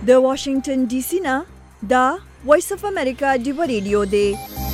د واشنگټن ډي سي نه دا وایس اف امریکا ډیو ریډیو دی.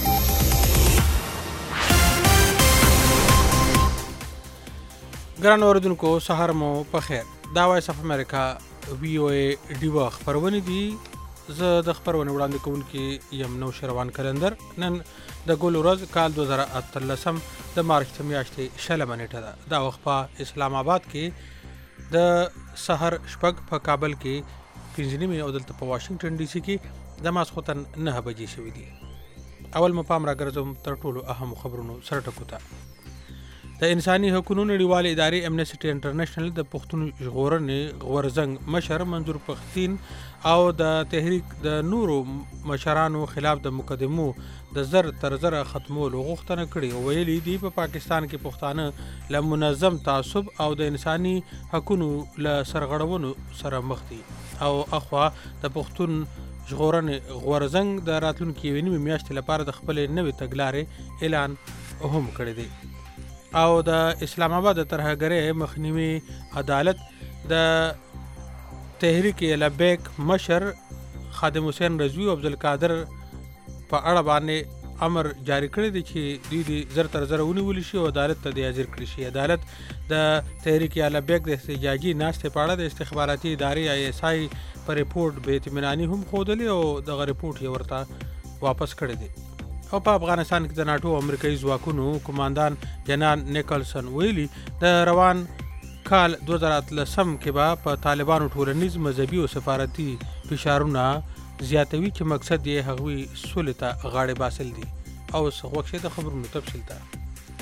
ګران اوردونکو سهار مو په خیر. دا وایس اف امریکا وی او ای ډیو خبرونه دي. زه د خبرونه وړاندې کوونکی یم نو شروان کلندر. نن د ګل ورځ کال 2013 د مارچ میاشتې شلمه نیټه ده. دا وخت په اسلام آباد کې د سحر شپږ، په کابل کې 5 او دلته په واشنگټن ډي سي کې د ماسخوتن 9 بجې شوې دي. اول مپام راګرځم تر ټولو اهم خبرونو سره ټکو ته. د انساني حقوقو نړیوالې ادارې امنیسټي انټرنیشنل د پښتون ژغورنې غورزنګ مشر منظور پښتين او د تحریک د نورو مشرانو خلاف د مقدمو د زر تر زره ختمولو غوښتنه کړې او ویلي دي په پاکستان کې پښتانه له منظم تعصب او د انساني حقوقو له سرغړونو سره مخ دي او اخوا د پښتون ژغورنې غورزنګ د راتلونکي نیمه میاشتې لپاره د خپل نوې تګلارې اعلان هم کړی دی. او د اسلام آباد د ترهګرۍ مخنیوي عدالت د تحریک لبیک مشر خادم حسین رضوی او عبدالقادر په اړه باندې امر جاری کړی دی چې دوی زر تر زره ونیول شي او عدالت ته د حاضر کړي شي. عدالت د تحریک لبیک د احتجاجي ناستې په اړه د استخباراتي ادارې آی اس آی په ریپورت به اطمیناني هم ښودلی او دغه ریپورت یې ورته واپس کړی دی. او په افغانستان کې د ناټو امریکایي ځواکونو قوماندان جنرال نیکلسن ویلي د روان کال 2013 کې به په طالبانو ټولنیز مذهبي او سفارتي فشارونه زیاتوي چې مقصد یې هغوی سولې ته غاړې باسل دي. او وخت د خبرونو تفصیل ته.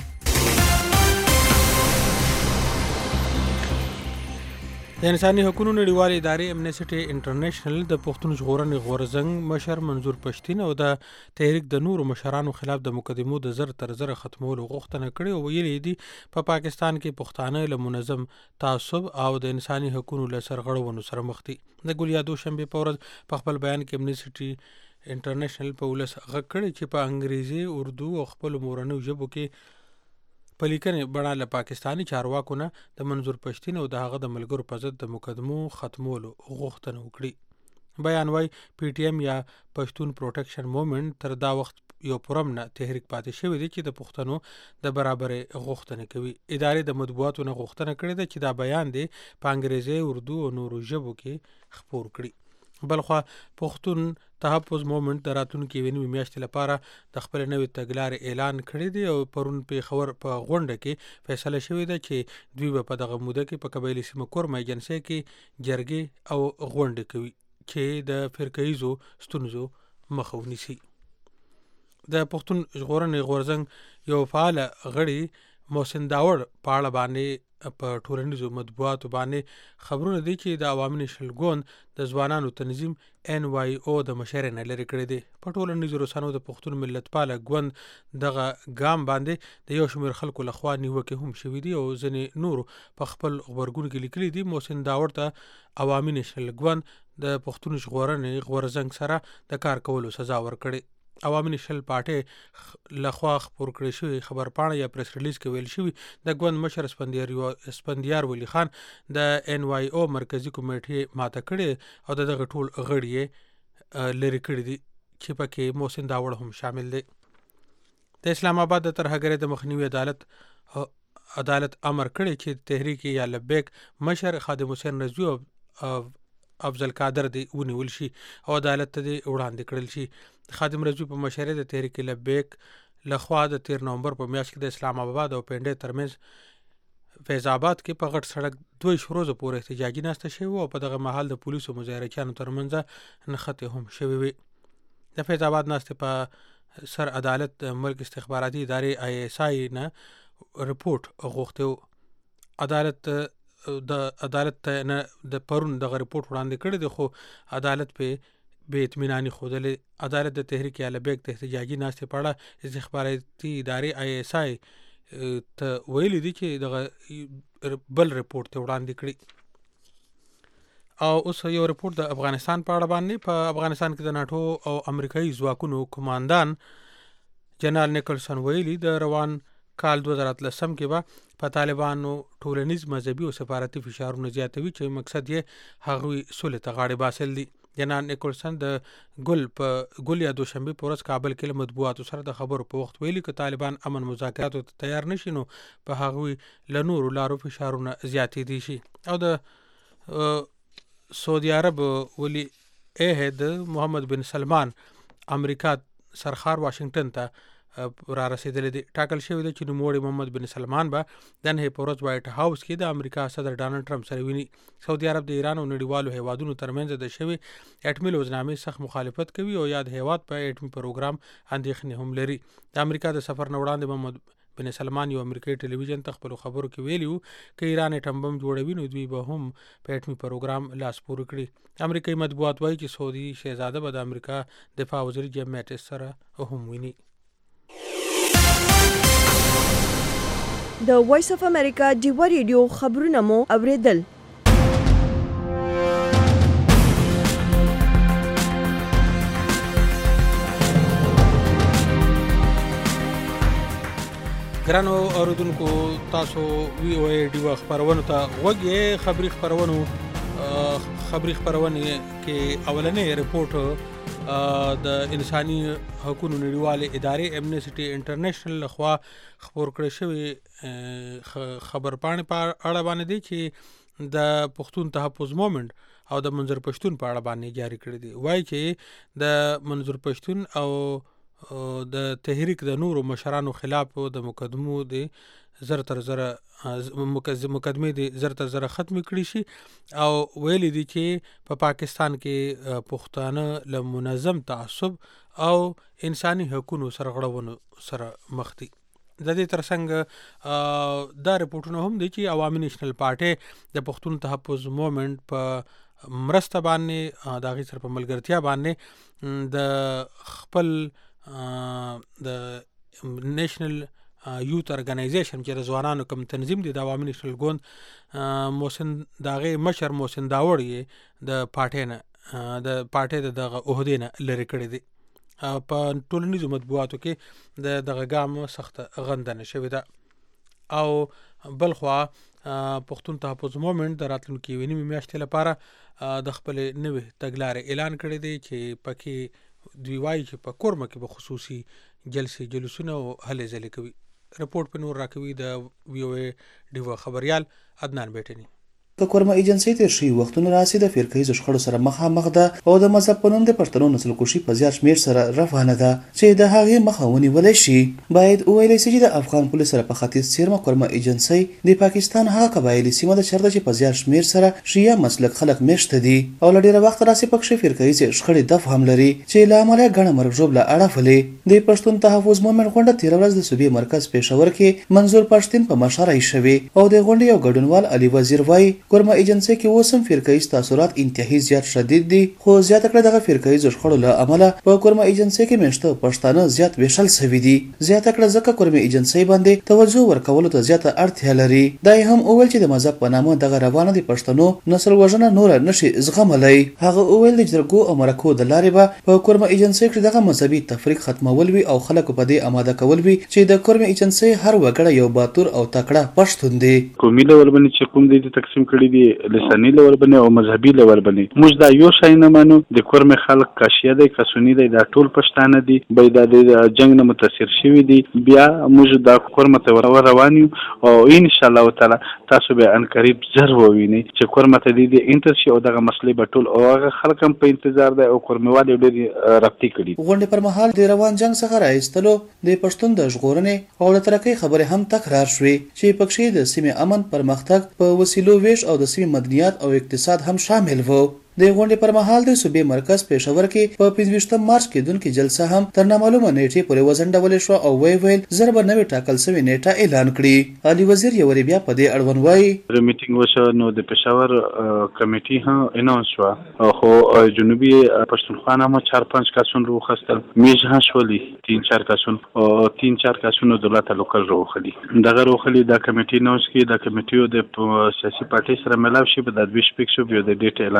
د انساني حقوقو نړیوالې ادارې امنیسټي انټرنیشنل د پښتون ژغورنې غورزنګ مشر منظور پښتين او د تحریک د نورو مشرانو خلاف د مقدمو د زر تر زره ختمولو غوښتنه کړې او ویلي دي په پاکستان کې پښتانه له منظم تعصب او د انساني حقوقو له سرغړونو سره مخ دي. د ګولیا دوشنبه په ورځ په خپل بیان کې امنیسټي انټرنیشنل په ولس غږ کړی چې په انګریزي، اردو او خپل مورنیو ژبو کې په لیکنې بڼه له پاکستاني چارواکو نه د منظور پښتين او د هغه د ملګرو په ضد د مقدمو ختمولو غوښتنه وکړي. بیان وايي پی ټی ایم یا پښتون پروټیکشن موومنټ تر دا وخت یو پرمنه تحریک پاتې شوی دی چې د پښتنو د برابرۍ غوښتنه کوي. ادارې د مطبوعاتو نه غوښتنه کړې ده چې دا بیان دی په انګریزي، اردو او نورو ژبو کې خپور کړي. بلخوا پښتون تحفظ موومنټ د راتلونکي نیمې میاشتې لپاره د خپل نوې تګلارې اعلان کړی دی او پرون پېښور په غونډه کې فیصله شوې ده چې دوی به په دغه موده کې په قبایلي سیمه کورمه ایجنسۍ کې جرګې او غونډې کوي چې د فرقهیزو ستونزو مخه ونیسي. د پښتون ژغورنې غورزنګ یو فعال غړي محسن داوړ په اړه باندې په ټولنیزو مطبوعاتو باندې خبرونه دي چې د عوامي نشل ګوند د ځوانانو تنظیم ان وای او د مشرۍ نه لرې کړی دی. په ټولنیزو رسنیو د پښتون ملتپاله ګوند دغه ګام باندې د یو شمېر خلکو لخوا نیوکې هم شوي دي او ځینې نورو په خپل غبرګون کې لیکلي دي محسن داوړ ته عوامي نشل ګوند د پښتون ژغورنې غورزنګ سره د کار کولو سزا ورکړې. عوامي نشل پارټۍ لخوا خپور کړی شوی خبرپاڼه یا پریس ریلیز کې ویل شوي د ګوند مشر اسفندیار ولی خان د ان وای او مرکزی کمیټې ماته کړې او دغه ټول غړي یې لرې کړي دي چې پکې محسن داوړ هم شامل دی. د اسلام آباد د ترهګرۍ د مخنیوي عدالت امر کړی چې تحریک یا لبیک مشر خادم حسین رضوی او عبدالقادر دی ونیول شي او عدالت ته دی وړاندې کړل شي. خادم رضوی په مشرۍ د تحریک لبیک لخوا د 13 نومبر په میاشت کې د اسلام آباد او پنډۍ ترمنځ فیض آباد کې په غټ سړک 2 ورځې پورې احتجاجي ناسته شوې او په دغه مهال د پولیسو مظاهرچیانو ترمنځ نښتې هم شوې وې. د فیض آباد ناستې په سر عدالت ملک استخباراتي ادارې آی اس آی نه ریپورت غوښته. عدالت نه د پرون دغه ریپورت وړاندې کړی دی خو عدالت په بې اطمیناني ښودلې. عدالت د تحریک لبیک د احتجاجي ناستې په اړه استخباراتي ادارې آی اس آی ته ویلي دي چې دغه بل ریپورت ته وړاندې کړي. او اوس یو ریپورت د افغانستان په اړه باندې. په افغانستان کې د ناټو او امریکایي ځواکونو قوماندان جنرال نیکلسن ویلي د روان کال 2013 کې به په طالبانو ټولنیز مذهبي او سفارتي فشارونه زیاتوي چې مقصد یې هغوی سولې ته غاړې باسل دي. جنرال نیکولسن د ګل یا دوشنبه په ورځ کابل کې له مطبوعاتو سره د خبرو په وخت ویلي که طالبان امن مذاکراتو ته تیار نشي نو په هغوی له نورو لارو فشارونه زیاتېدی شي. او د سعودي عرب ولی عهد محمد بن سلمان امریکا سرخار واشنگټن ته را رسیدلی دی. ټاکل شوی دی چې نوموړی محمد بن سلمان به د نهې په ورځ وایټ هاوس کې د امریکا صدر ډانلډ ټرمپ سره ویني. سعودي عرب د ایران او نړیوالو هیوادونو ترمنځ د شوي اټمي لوزنامې سخت مخالفت کوي او یاد هیواد په اټمي پروګرام اندېښنې هم لري. د امریکا د سفر نه وړاندې محمد بن سلمان یو امریکایي ټلویزیون ته خپلو خبرو کې ویلي وو که ایران اټم بم جوړوي نو دوی به هم په اټمي پروګرام لاس پورې کړي. امریکایي مطبوعات وایي چې سعودي شهزاده به د امریکا دفاع وزیر جیم میټس سره هم ویني. د وایس اف امریکا ډیوه ریډیو خبرونه مو اوریدل. ګرانو اوریدونکو تاسو وی او ای ډیوه خبرونو ته غوږ یې. خبري خبرونه کې اولنې رپورټ د انساني حقوقو نړیوالې ادارې امنیسټي انټرنیشنل لخوا خبر کړی شوی خبرپاڼې په اړه باندې دی چې د پښتون تحفظ مومنټ او د منظور پښتون په اړه باندې جاری کړی دی. وایي چې د منظور پښتون او د تحریک د نورو مشرانو خلاف د مقدمو د زر تر زره مقدمې د زر تر زره ختمې کړي شي او ویلي دي چې په پاکستان کې پښتانه له منظم تعصب او انساني حقوقو سره غړونو سره مخ دي. د دې ترڅنګ دا رپورټونه هم دي چې عوامي نېشنل پارټي د پښتون تحفظ مومنټ په مرسته باندې د هغې سره په ملګرتیا باندې د خپل د نیشنل یوت ارګنایزیشن چې د ځوانانو کوم تنظیم دی د عوامي نېشنل ګوند محسن د هغې مشر محسن داوړ یې د پارټۍ د دغه عهدې نه لرې کړی دی. په ټولنیزو مطبوعاتو کې د دغه ګام سخته غندنه شوې ده. او بلخوا پښتون تحفظ مومنټ د راتلونکي یوې نیمې میاشتې لپاره د خپلې نوې تګلارې اعلان کړی دی چې پکې دوی وایي چې په کورمه کې به خصوصي جلسونه او هلې ځلې کوي. رپورټ په نور راکوي د وی او ای ډیوه خبریال عدنان بیټنی. د کورما ایجنسی تیر شوي وختونه راځي د فرقه‌ییزو شخړو سره مخامخ ده او د مذهب په نوم د پښتنو نسل کشي په زیات شمېر سره روانه ده چې د هغې مخه ونیولی شي. باید وویلی سي چې د افغان پولیس سره په ختیځ څیرمه کورما ایجنسی د پاکستان هغه قبایلي سیمه ده چېرته چې په زیات شمېر سره شیعه مسلک خلک میشته دي او له ډېره وخته راځي پکښې فرقه‌ییزې شخړې دفع هم لري چې له امله یې ګڼه مرګ ژوبله اړولې. د پښتون تحفظ مومنټ غونډه تېره ورځ د صوبې مرکز پېښور کې منظور پښتین په مشرۍ شوې او د غونډې یو ګډونوال علي وزیر وایي کورما ایجنسی کې اوس هم فرقه‌ییز تاثرات انتهایی زیات شدید دي خو زیاته کړه دغه فرقه‌ییزو شخړو له امله په کورما ایجنسی کې میشته پښتانه زیات ویشل سوي دي. زیاته کړه ځکه کورما ایجنسی باندې توجه ورکولو ته زیاته اړتیا لري. دا یې هم وویل چې د مذهب په نامه دغه روانه د پښتنو نسل وژنه نوره نشي زغملی. هغه وویل د جرګو او مرکو د لارې به په کورما ایجنسی کې دغه مذهبي تفریق ختمول وي او خلکو په دې اماده کول وي چې د کورما ایجنسی هر وګړی یو باتور او تکړه پښتون دی. قومي لول باندې چې کوم دي تقسیم کړي دي لساني لول باندې او مذهبي لول باندې موږ دا یو شای نه منو. د کورمه خلک کاشیه دی کسونی دی دا ټول پښتانه دي به د جنگ نه متاثر شوي دي. بیا موږ دا کورمه ته روان یو او ان شاء الله تعالی تاسو به ان قریب زر ووینئ چې کورمه ته دي انټر شي او دغه مسلې به ټول او هغه خلک هم په انتظار دی او کورموال ډېر رابطې کړي. غونډې پر مهال د روان جنگ څخه راایستلو د پښتون د ژغورنې او د ترقۍ خبرې هم تکرار شوې چې پکښې د سیمې امن پرمختګ په وسیلو ویش او د سیمې مدنیات او اقتصاد هم شامل وو. د غونډې پر مهال د صوبې مرکز پېښور کې په 25 مارچ کېدونکې جلسه هم تر نامعلومه نیټې پورې وځنډولې شوه او ویل زر به نوې ټاکل سوې نیټه اعلان کړي. علي وزیر یو وری بیا په دې اړوند وایي میټینګ وشو نو د پېښور کمیټي هم اناونس شوه خو جنوبي پښتونخوا هم 4-5 کسان روخستل میج هم شولي 3-4 کسان او 3-4 کسان دولت لوکل روخلي دغه روخلي د کمیټي اناونس کې د کمیټیو د سیاسي پارټي سره ملاو شي په د 20 پکښو بیا د ډیټ اعلان وکړو.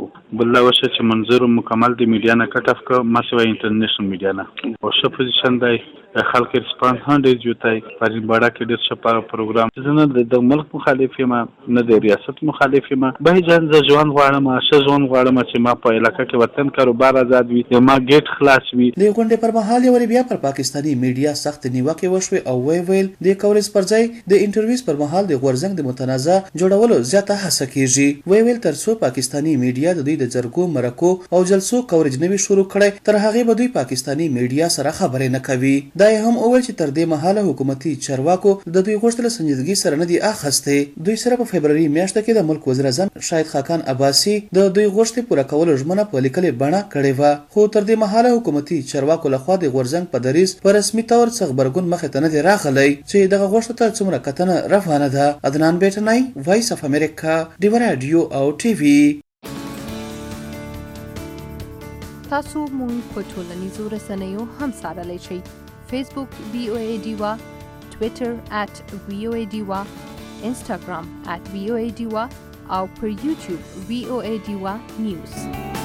وکړو. بل دا وشه چې منظور مکمل د میډیا نه کټ اف ک ما سوای انټرنیشنل میډیا نه او ښه پوزیشن دی خلک ریسپانس هم ډېر جوتای پرین باډا کې ډېر ښه پروګرام زه د ملک مخالف یم نه د ریاست مخالف یم به جان ز ځوان غواړم ښه ځوان غواړم چې ما په علاقه کې وطن کاروبار آزاد وي ما ګیټ خلاص وي. د غونډې پر مهال یو بیا پر پاکستانی میډیا سخت نیوکه وشوه او ویل د کورس پر ځای د انټرویوز پر مهال د غورزنګ د متنازع جوړولو زیاته هڅه کیږي. ویل ترڅو پاکستانی میډیا د دوی د جرګو مرکو او جلسو کورج نوي شروع کړي تر هغه به دوی پاکستانی میډیا سره خبرې نه کوي. دا هم اول چې تر دې مهاله حکومتي چارواکو د دوی غوښتنه سنجیدګي سره نه دی اخیسته. دوی سره په فبرवरी میاشت کې د ملک وزیر اعظم شاهد خاقان عباسی د دوی غوښتنې پوره کولو ژمنه په لیکلې بڼه کړې و خو تر دې مهاله حکومتي چارواکو لخوا د غورزنګ په دریز په رسمي تور څخه خبرګون مخې ته نه دی راغلی چې دغه غوښتنه تر څومره کتنه روانه ده. عدنان بیٹنای وایس اف امریکا ډیو رادیو او ټي وي. تاسو مونږ په ټولنیزو رسنیو هم سره شئ. فیسبوک VOA ډیوا، ټویټر @VOA ډیوا، انسټاګرام @VOA ډیوا او پر یوټیوب VOA ډیوا نیوز.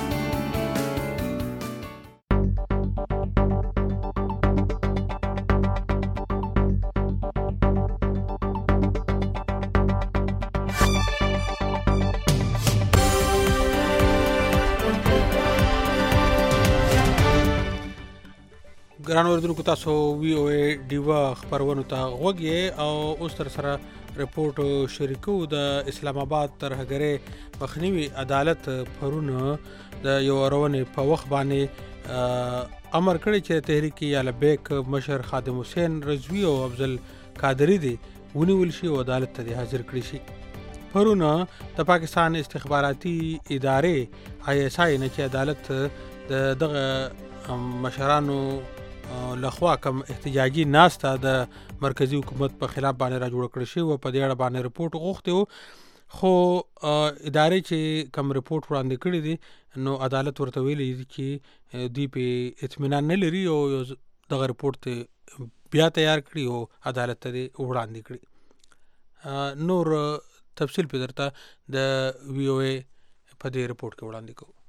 ګران اوریدونکو تاسو VOA ډیوا خبرونه ته غوږی او اوس تر سره رپورټ شریکو. د اسلام آباد ترهګرۍ مخنیوي عدالت پرونه د یو اورونې په وخت باندې امر کړی چې تحریک یا لبیک مشر خادم حسین رضوی او افضل قادری دی ونیول شي او عدالت ته حاضر کړی شي. پرونه د پاکستان استخباراتي ادارې ISI نه چې عدالت دغه مشرانو لخوا کم احتجاجي ناسته د مرکزی حکومت په خلاف باندې را جوړ کړی شي او په دې اړه باندې رپورټ غوښتي خو ادارې چې کم رپورټ وړاندې کړی دي نو عدالت ورته ویلي چې دوی په اطمینان نه لري او دغه رپورټ بیا تیار کړي او عدالت ته وړاندې کړي. نور تفصیل په درته د VOA په دې رپورټ کې وړاندې کوو.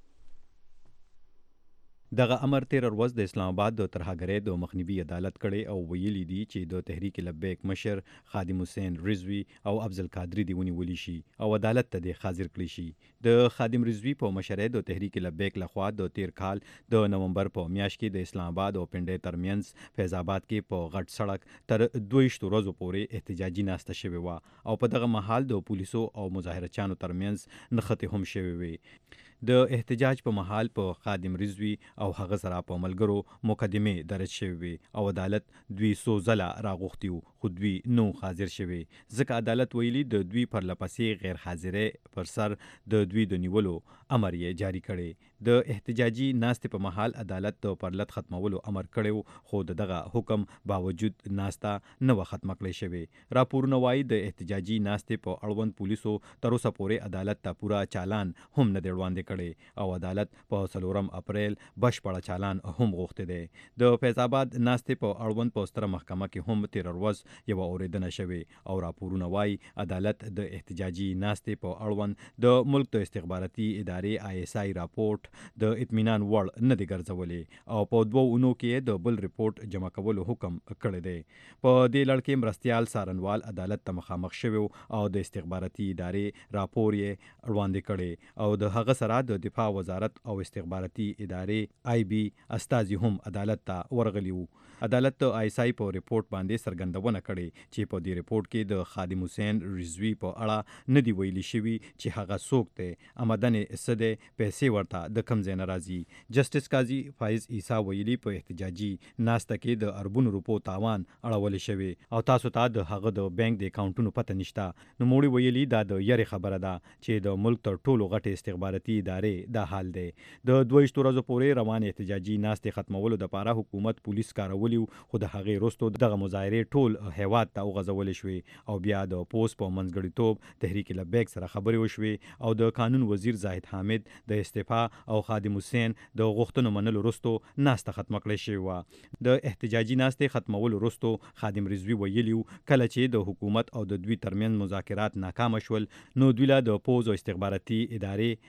دغه امر تیر ورځ د اسلام آباد د ترهګرۍ د مخنیوي عدالت کړي او ویلي دي چې د تحریک لبیک مشر خادم حسین رضوی او افضل قادری دی ونیول شي او عدالت ته حاضر کړي شي. د خادم رضوی په مشرۍ د تحریک لبیک لخوا د تیر کال د نومبر په میاشت کې د اسلام آباد او پنډۍ ترمنځ فیض آباد کې په غټ سړک تر 22 ورځې پورې احتجاجي ناسته شوې و او په دغه مهال د پولیسو او مظاهرچیانو ترمنځ نښتې هم شوې وې. د احتجاج په مهال په خادم رضوی او هغه سره په ملګرو مقدمه درج شوی او عدالت دوی سو زله راغوښتیو خو دوی نو حاضر شوی ځکه عدالت ویلي د دوی پر لپسې غیر حاضرې پر سر د دوی د نیولو امر یې جاری کړي. د احتجاجي ناستې په مهال عدالت د پرلط ختمولو امر کړو خو دغه حکم باوجود ناستا نه و ختم کړی شوی. راپورونه وایي د احتجاجي ناستې په اړوند پولیسو تر اوسه پورې عدالت ته پورا چالان هم نه دی وړاندې او عدالت په 4 اپریل بشپړه چالان هم غوښته دی. د فیض آباد ناستې په اړوند په ستره محکمه کې هم تیر ورځ یو اوریدنه شوې او راپورونه وایي عدالت د احتجاجي ناستې په اړوند د ملک د استخباراتي ادارې ISI راپورټ د اطمینان وړ نه دی ګرځولې او په 2 اونو کې د بل ریپورت جمع کولو حکم کړی دی. په دې لړ کې مرستیال څارنوال عدالت ته مخامخ شوی او د استخباراتي ادارې راپور یې وړاندې کړی او د هغه سره د دفاع وزارت او استخباراتي ادارې IB استازي هم عدالت ته ورغلی وو. عدالت د ISI په ریپورت باندې څرګندونه کړې چې په دې ریپورت کې د خادم حسین رضوی په اړه نه دی ویلي شوی چې هغه څوک دی، آمدن څه دی، پیسې ورته د کوم ځای نه راځي. جسټس قاضي فایز عیسی ویلي په احتجاجي ناسته کې د اربونو روپو تاوان اړول شوی او تاسو ته د هغه د بانک د اکاونټونو پته نشته. نو موږ ویلي دا د یری خبره ده چې د ملک تر ټولو غټه استخباراتي ادارې دا حال دی. د 22 ورځې پورې روان احتجاجي ناستې ختمولو لپاره حکومت پولیس کارولي خو د هغې وروسته دغه مظاهرې ټول هیواد ته وغځولې شوې او بیا د پوس په منځګړیتوب تحریک لبیک سره خبرې وشوې او د قانون وزیر زاهد حامد د استعفا او خادم حسین د غوښتنو منلو وروسته ناسته ختمه کړې شوې وه. د احتجاجي ناستې ختمولو وروسته خادم رضوی ویلي کله چې د حکومت او د دوی ترمنځ مذاکرات ناکامه شول نو دوی له د پوز او استخباراتي ادارې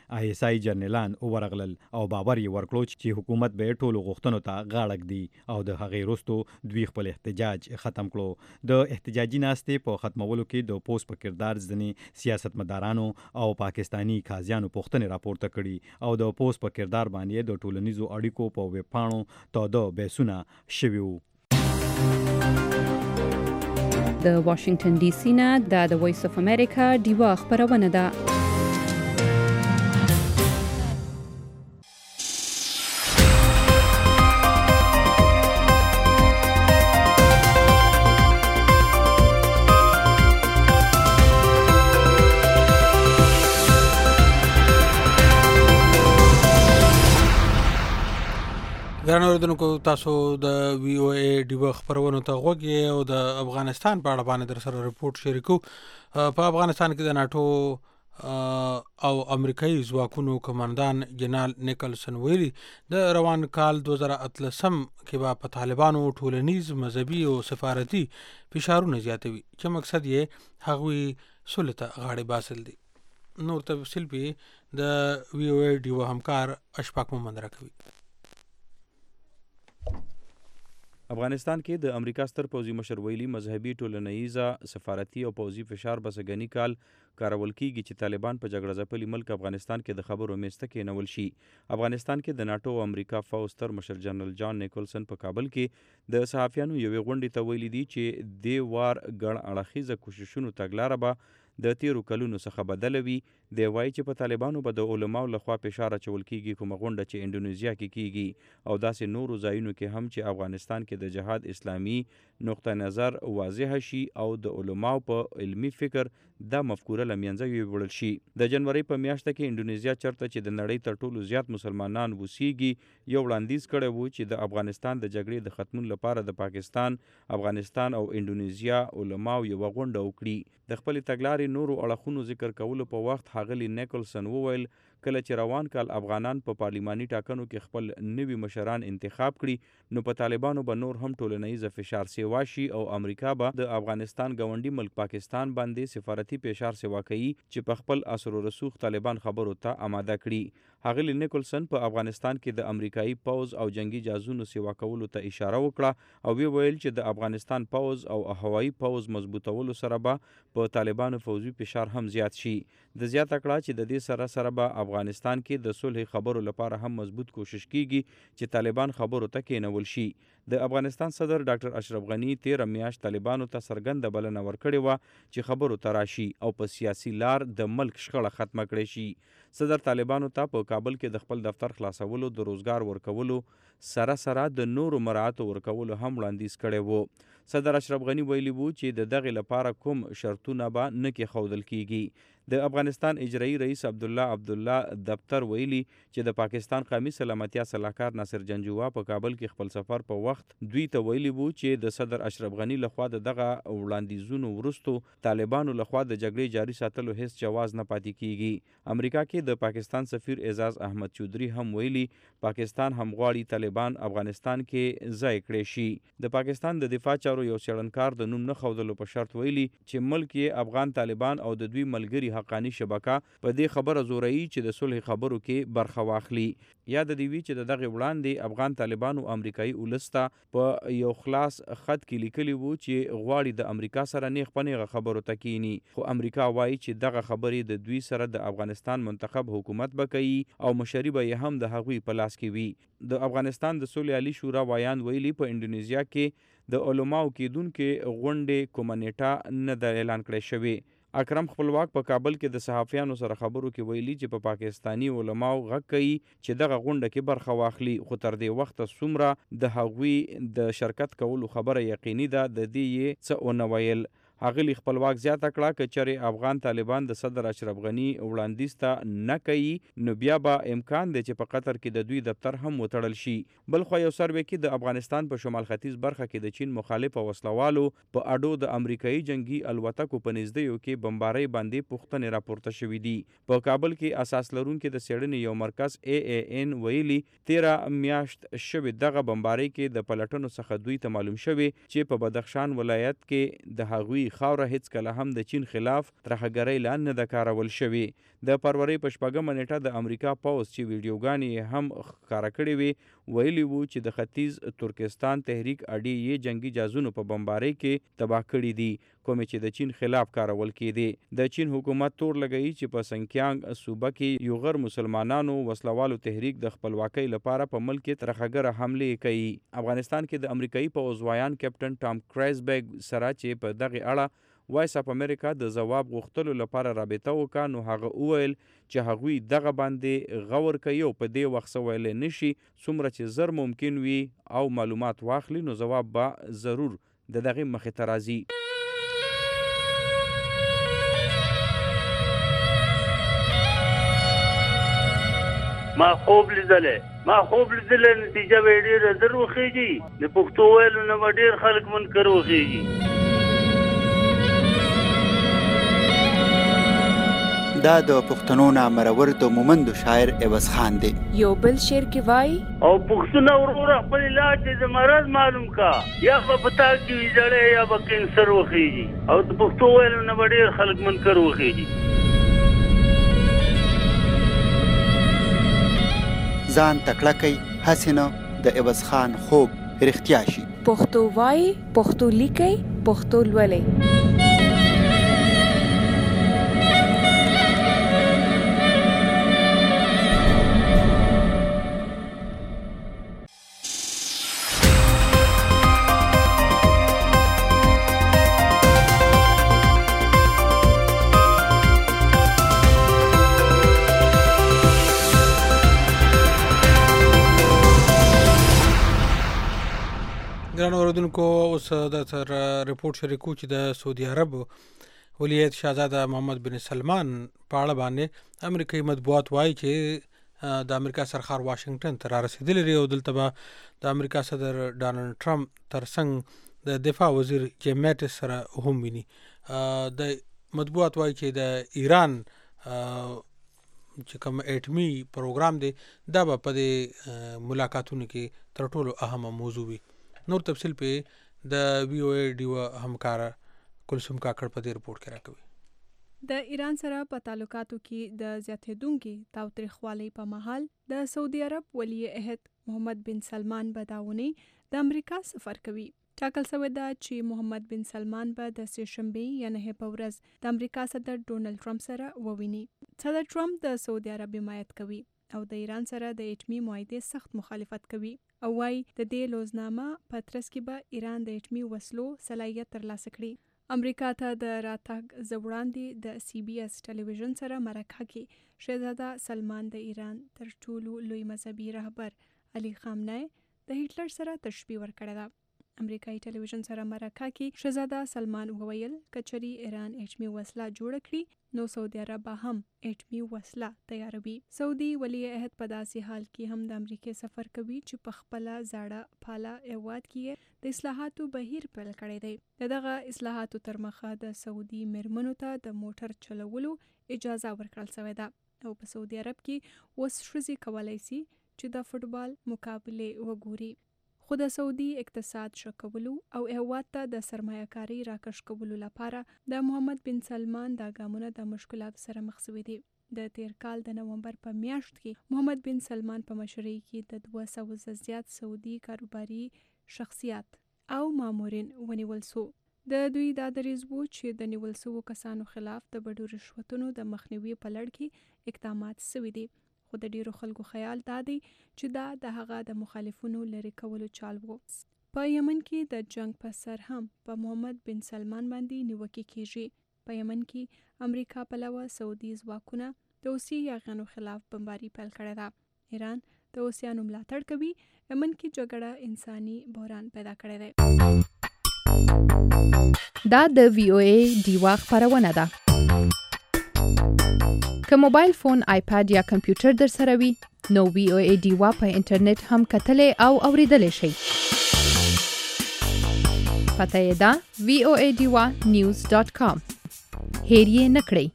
نسایي جنرالان ورغلل او باور یې ورکړو چې حکومت به ټولو غوښتنو ته غاړه ږدي او د هغې وروسته دوی خپل احتجاج ختم کړو. د احتجاجي ناستې په ختمولو کې د پوسټ په کردار ځینې سیاستمدارانو او پاکستاني قاضیانو پوښتنې راپورته کړي او د پوسټ په کردار باندې د ټولنیزو اړیکو په ویبپاڼو تاوده بحثونه شوي وو. د واشنگټن ډي سي نه د وایس اف امریکا ډیوا خبرونه ده. ګرانو اوریدونکو تاسو د وی او ای ډیو خبرونو ته غوږ یې او د افغانستان په اړه باندې در سره رپورټ شریکو. په افغانستان کې د ناټو او امریکایي ځواکونو کمانډان جنرال نیکلسن ویلي د روان کال 2013 کې به په طالبانو ټولنیز مذهبي او سفارتي فشارونه زیاتوي چې مقصد یې هغوی سولې ته غاړې باسل دي. نور تفصیل به د وی او ای ډیو همکار اشفاق محمد راکوي. افغانستان کې د امریکا ستر پوځي مشر ویلي مذهبي ټولنیزه سفارتي او پوځي فشار بسګنی کال کارول کیږي چې طالبان په جګړه ځپلي ملک افغانستان کې د خبرو میسته کې نول شي. افغانستان کې د ناټو او امریکا فوج ستر مشر جنرال جان نیکلسن په کابل کې د صحافیانو یوې غونډې ته ویلي دي چې د وار ګڼ اړخیزه کوششونو تګلاره به د تیرو کلونو څخه بدلوي. دی وایي چې په طالبانو به د علماو لخوا فشار اچول کیږي کومه غونډه چې انډونیزیا کې کیږي او داسې نورو ځایونو کې هم چې افغانستان کې د جهاد اسلامي نقطه نظر واضح شي او د علماو په علمي فکر دا مفکوره لمنځه یوړل شي. د جنوري په میاشت کې انډونیزیا چرته چې د نړۍ تر ټولو زیات مسلمانان وسیږي یو وړاندیز کړی وو چې د افغانستان د جګړې د ختمون لپاره د پاکستان، افغانستان او انډونیزیا علماو یو غونډه وکړي. د خپل تګلارې نورو اړخونو ذکر کولو په وخت ښاغلي نیکلسن وویل کله چې روان کال افغانان په پارلیماني ټاکنو کې خپل نوي مشران انتخاب کړي نو په طالبانو به نور هم ټولنیز فشار سیوا شي او امریکا به د افغانستان ګاونډي ملک پاکستان باندې سفارتي فشار سیوا کوي چې په خپل اثر و رسوخ طالبان خبرو ته آماده کړي. ښاغلي نیکلسن په افغانستان کې د امریکایي پوز او جنگي جازونو سیوا کولو ته اشاره وکړه او ویل چې د افغانستان پوز او هوایي پوز مضبوطولو سره به په طالبانو فوزي فشار هم زیات شي. د زیاته کړه چې د دې سره به افغانستان کې د صلح خبرو لپاره هم مضبوط کوشش کیږي چې طالبان خبرو ته کېنول شي. د افغانستان صدر ډاکټر اشرف غنی 13 میاشت طالبانو ته څرګنده بلنه ورکړې وه چې خبرو ته راشي او په سیاسي لار د ملک شخړه ختمه کړي شي. صدر طالبانو ته په کابل کې د خپل دفتر خلاصولو، د روزګار ورکولو سره د نورو مراعاتو ورکولو هم وړاندیز کړی وو. صدر اشرف غنی ویلي وو چې د دغې لپاره کوم شرطونه به نه کېښودل کیږي. د افغانستان اجرایی رئیس عبدالله دفتر ویلي چې د پاکستان قومي سلامتیا صلاحکار ناصر جنجووا په کابل کې خپل سفر په وخت دوی ته ویلي وو چې د صدر اشرف غنی لخوا دغه وړاندیزونو وروستو طالبانو لخوا د جګړې جاري ساتلو هیڅ جواز نه پاتې کیږي. امریکا کې د پاکستان سفیر اعزاز احمد چودھری هم ویلي پاکستان هم غواړي طالبان افغانستان کې ځای کړي شي. د پاکستان د دفاع چارو یو څېړنکار د نوم نه ښودلو په شرط ویلي چې ملک یې افغان طالبان او د دوی ملګري حقانی شبکه په دې خبره زوروي چې د صلح خبرو کې برخه واخلي. یاد دی وی چې دغه وړاندې افغان طالبانو امریکایي ولسته په یو خلاص خط کې لیکلي وو چې غواړي د امریکا سره نیغ په نیغه خبرو ته کینی، خو امریکا وایي چې دغه خبرې د دوی سره د افغانستان منتخب حکومت به کوي او مشري به یې هم د هغوی په لاس کې وي. د افغانستان د صلح عالی شورا وایان ویلي په انډونیزیا کې د علماو کېدونکې غونډې کومه نیټه نه ده اعلان کړې شوې. اکرم خپلواک په کابل کې د صحافیانو سره خبرو کې ویلي چې په پاکستانی علماو غږ کوي چې دغه غونډه کې برخه واخلي، خو تر دې وخته څومره د هغوی د شرکت کولو خبره یقیني ده د دې یې څه ونه ویل. ښاغلي خپلواک زیاته کړه که چېرې افغان طالبان د صدر اشرف غني وړاندیز ته نه کوي نو بیا به امکان دی چې په قطر کې د دوی دفتر هم وتړل شي. بلخوا یو سروې کې د افغانستان په شمال ختیځ برخه کې د چین مخالف وسلوالو په اډو د امریکایي جنگي الوتکو په نږدېیو کې بمبارۍ باندې پوښتنې راپورته شوي دي. په کابل کې اساس لرونکي د څېړنې یو مرکز AAN ویلي 13 میاشت شوې دغه بمبارۍ کې د پلټنو څخه دوی ته معلوم شوي چې په بدخشان ولایت کې د هغوی دې خاوره هیڅ کله هم د چین خلاف ترهګرۍ لاندې نه ده کارول شوې. د فروری په 4 نیټه د امریکا پوځ چې ویډیوګانې هم ښکاره کړې وې ویلي وو چې د ختیځ ترکستان تحریک اډې یې جنگي جازونو په بمبارۍ کې تباه کړي دي کومې چې د چین خلاف کارول کېدې. د چین حکومت تور لګوي چې په سنکیانګ صوبه کې یو غیر مسلمانانو وسلوالو تحریک د خپلواکۍ لپاره په ملک کې ترهګره حملې کوي. افغانستان کې د امریکایي پوځ وایان کیپټن ټام کرایزبیګ سره چې په دغه اړه وایس اف امریکا د ځواب غوښتلو لپاره رابطه وکړه نو هغه وویل چې هغوی دغه باندې غور کوي او په دې وخت څه ویلی نشي څومره چې زر ممکن وي او معلومات واخلي نو ځواب به ضرور د دغې مخې ته راځي. ما خوب لیدلې نتیجه به ډېره زر وخیږي د پښتو ویلو نه به ډېر خلک منکر وخیږي. دا د پښتنو نامرور د مومندو شاعر عوض خان دی. یو بل شعر کې وای او پښتون وروره خپل علاج د مرض معلوم کا یا په پتا کې ویځړې یا په کینسر وخیږي او د پښتو ویلو نه ډېر خلک منکر وخیږي. ځان تکړه کوي هسې نه د عوض خان خوب رښتیا شي. پښتو وای پښتو لیکي پښتو لولئ. ګرانو اوریدونکو اوس د تر رپورټ شریکو چې د سعودي عرب ولیعهد شاهزاده محمد بن سلمان په اړه باندې امریکایي مطبوعات وایي چې د امریکا سرخار واشنگټن ته را رسېدلی دی او دلته به د امریکا صدر ډانلډ ټرمپ ترڅنګ د دفاع وزیر جیم میټس سره هم ویني. د مطبوعات وایي چې د ایران چې کوم اټمي پروګرام دی دا به په دې ملاقاتونو کې تر ټولو اهمه موضوع وي. نور تفصیل په د وی او ای ډیو همکار کلثوم کاکړ په دې رپورټ کې راکوي. د ایران سره په تعلقاتو کې د زیاتېدونکي تاوتریخوالي په مهال د سعودي عرب ولی عهد محمد بن سلمان به داونی د امریکا سفر کوي. ټاکل شوی ده چې محمد بن سلمان به د سه‌شنبې یا 9 په ورځ د امریکا صدر ډونلډ ټرمپ سره وویني. صدر ټرمپ د سعودي عرب حمایت کوي او د ایران سره د اټمي معاهدې سخت مخالفت کوي او وايي د دې لوزنامه په ترڅ کې به ایران د اټمي وسلو صلاحیت ترلاسه کړي. امریکا ته د راتګ زوړاندې د سی بي اس ټلویزیون سره مرکه کې شهزاده سلمان د ایران تر ټولو لوی مذهبي رهبر علي خامنه‌ای د هټلر سره تشبیه ورکړه ده. امریکایي ټلویزیون سره مرکه کې شهزاده سلمان وویل کچري ایران اټمي وسله جوړ کړي نو سعودي عرب هم اټمي وسله تیاروي. سعودي ولی عهد په داسې حال کې هم د امریکای سفر کوي چې په خپل زاړه پاله هیواد کې د اصلاحاتو بهیر پیل کړی دی. دغه اصلاحاتو تر مخه د سعودي میرمنو ته د موټر چلولو اجازه ورکړل شوې ده او په سعودي عرب کې اوس ښځې کولی شي چې د فوټبال مقابلې وګوري. خو د سعودي اقتصاد ښه کولو او هیواد ته د سرمایه‌کارۍ راکش کولو لپاره د محمد بن سلمان دا ګامونه د مشکلاتو سره مخ شوي دي. د تیر کال د نومبر په میاشت کې محمد بن سلمان په مشرۍ کې د 200 زیات سعودي کاروباري شخصیات او مامورین ونیول شو. د دوی دا دریځ و چې د نیول شوو کسانو خلاف د بډو رشوتونو د مخنیوي په لړ کې اقدامات شوي دي. خو د ډیرو خلکو خیال دا دی چې دا د هغه د مخالفونو لري کولو چال وو. په یمن کې د جنگ په سر هم په محمد بن سلمان باندې نیوکه کیږي. په یمن کې امریکا پلوه سعودي ځواکونه د حوثي یاغیانو خلاف بمباري پیل کړې ده. ایران د حوثیانو ملاتړ کوي. یمن کې جګړه انساني بحران پیدا کړی دی. دا د وی او ای ډیوا خبرونه ده. که موبایل فون، آیپاد یا کمپیوټر در سره وي نو وی او ای ډیوا په انټرنیټ هم کتلی او اوریدلی شئ. پته یې ده voadiwa.news.com. هیر یې نه کړئ.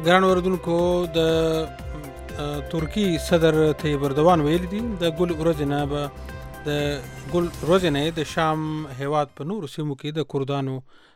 ګران اوریدونکو د ترکی صدر طیب اردوان ویلي دي د ګل ورځې نه د شام هیواد په نورو سیمو کې د کردانو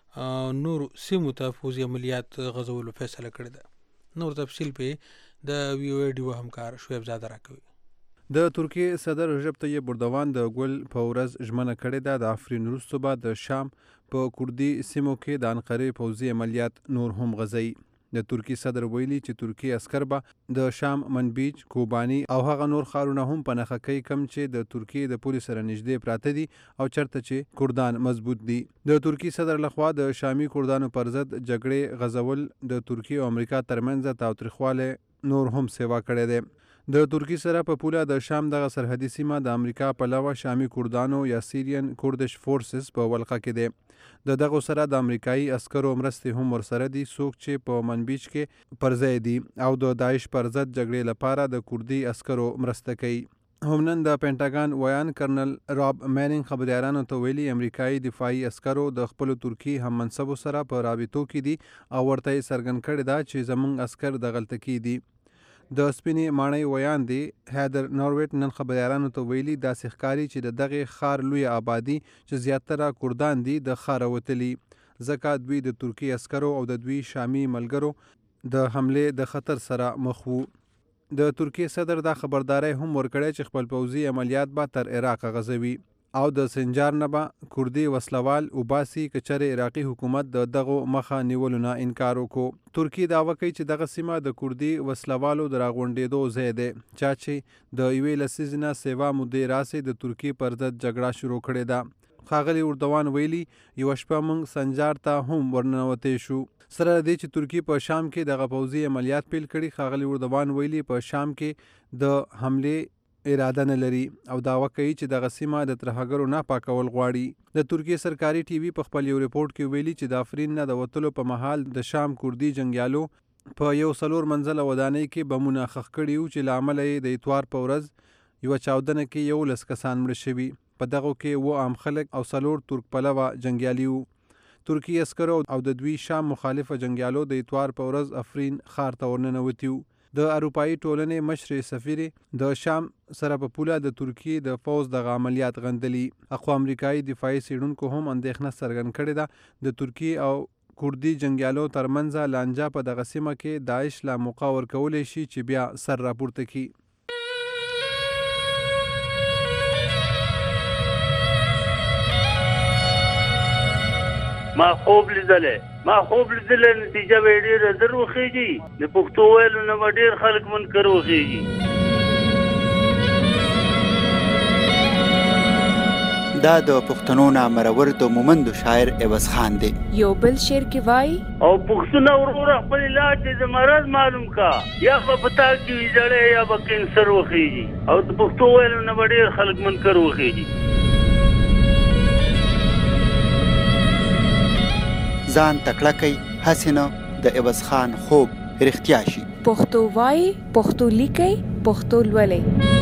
نورو سیمو ته پوځي عملیات غځولو فیصله کړې ده. نور تفصیل په د وی او ای ډیو همکار شعیب زاده راکوي. د ترکیې صدر رجب طیب اردوان د ګل په ورځ ژمنه کړې ده د آفرین وروسته به د شام په کردي سیمو کې د انقرې پوځي عملیات نور هم غځوي. د ترکی صدر ویلي چې ترکی عسکر به د شام منبیج، کوبانی او هغه نور ښارونه هم په نښه کوي کم چې د ترکیې د پولې سره نږدې پراته دي او چرته چې کردان مضبوط دي. د ترکی صدر لخوا د شامي کردانو پر ضد جګړې غځول د ترکیې او امریکا ترمنځ تاوتریخوالی نور هم سیوا کړی دی. د ترکی سره په پوله د شام دغه سرحدي سیمه د امریکا پلوه شامي کردانو یا سیریان کوردش فورسز په ولقه کې دی. د دغه سره د امریکایي عسکرو مرستې هم ورسره دي څوک چې په منبیج کې پر ځای دي او د داعش پر ضد جګړې لپاره د کردي عسکرو مرسته کوي. هم نن د پینټاګان ویان کرنل راب میننګ خبريالانو ته ویلي امریکایي دفاعي عسکرو د خپل ترکی هم منصبو سره په رابطو کې دي او ورته څرګند کړی دا چې زمونږ عسکر د غلطۍ دي. د سپینې ماڼۍ ویان دی هیدر نورویټ نن خبريالانو ته ویلي داسې ښکاري چې د دغه ښار لوی آبادي چې زیاتره کردان دي د ښاره وتلي ځکه دوی د ترکی عسکرو او د دوی شامي ملګرو د حملې د خطر سره مخ وو. د ترکیې صدر دا خبرداري هم ورکړی چې خپل پوځي عملیات به تر عراق غځوي او د سنجار نه به کردي وسلوال وباسي که چېرې عراقي حکومت د دغو مخه نیولو نه انکار وکړو. ترکیې دعوه کوي چې دغه سیمه د کردي وسلوالو د راغونډېدو ځای دی چا چې د یوې لسیزې نه سیوا مودې راسې د ترکیې پر ضد جګړه شروع کړې ده. ښاغلي اردوان ویلي یوه شپه موږ سنجار ته هم ورننوتی شو. سره دې چې ترکیې په شام کې دغه پوځي عملیات پیل کړي ښاغلي اردوان ویلي په شام کې د حملې اراده نه لري او دعوه کوي چې دغه سیمه د ترهګرو نه پاکول غواړي. د ترکیې سرکاري ټي وي په خپل یو ریپورت کې ویلي چې د آفرین نه د وتلو په مهال د شام کردي جنګیالو په یو 4 منزله ودانۍ کې بمونه ښخ کړي وو چې له امله یې د اتوار په ورځ یوه چاودنه کې 11 کسان مړه شوي. په دغو کې 7 عام خلک او 4 ترک پلوه جنګیالي وو. ترکي عسکرو او د دوی شام مخالفه جنګیالو د اتوار په ورځ آفرین ښار ته ورننوتي وو. د اروپایي ټولنې مشرې سفیرې د شام سره په پوله د ترکیې د فوز دغه عملیات غندلي. اخو امریکایي دفاعي څېړونکو هم اندېښنه څرګند کړې ده د ترکیې او کردي جنګیالو ترمنځ لانجه په دغه سیمه کې داعش لا موقع ورکولی شي چې بیا سر راپورته کړي. ما خوب لیدلې نتیجه به ډېره زر وخیږي د پښتو ویلو نه به ډېر خلک منکر وخیږي. دا د پښتنو نامرور د مومندو شاعر عوض خان دی. یو بل شعر کې وایي او پښتون وروره خپل علاج د مرض معلوم کا یا به پتا کې ویجړې یا به کینسر وخیږي او د پښتو ویلو نه به ډېر خلک منکر وخیږي. ځان تکړه کوي هسې نه د عوض خان خوب رښتیا شي. پښتو وایي، پښتو لیکي، پښتو لولئ.